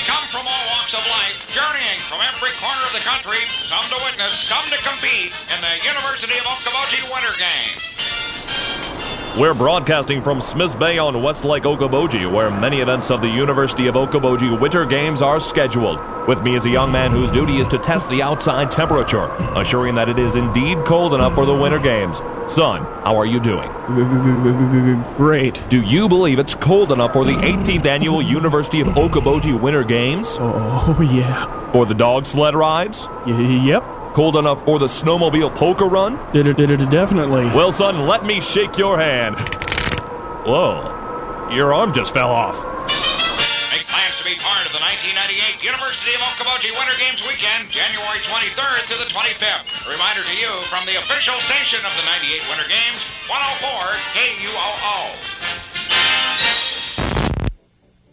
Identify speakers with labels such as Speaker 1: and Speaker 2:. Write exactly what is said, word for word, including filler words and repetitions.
Speaker 1: come from all walks of life, journeying from every corner of the country, some to witness, some to compete in the University of Okoboji Winter Games.
Speaker 2: We're broadcasting from Smiths Bay on Westlake, Okoboji, where many events of the University of Okoboji Winter Games are scheduled. With me is a young man whose duty is to test the outside temperature, assuring that it is indeed cold enough for the Winter Games. Son, how are you doing?
Speaker 3: Great.
Speaker 2: Do you believe it's cold enough for the eighteenth Annual University of Okoboji Winter Games?
Speaker 3: Oh, yeah.
Speaker 2: For the dog sled rides?
Speaker 3: Y- yep.
Speaker 2: Cold enough for the snowmobile polka run?
Speaker 3: Definitely.
Speaker 2: Well, son, let me shake your hand. Whoa, your arm just fell off.
Speaker 1: Make plans to be part of the nineteen ninety-eight University of Okoboji Winter Games weekend, January twenty-third to the twenty-fifth. A reminder to you from the official station of the ninety-eight Winter Games, one oh four K U O O.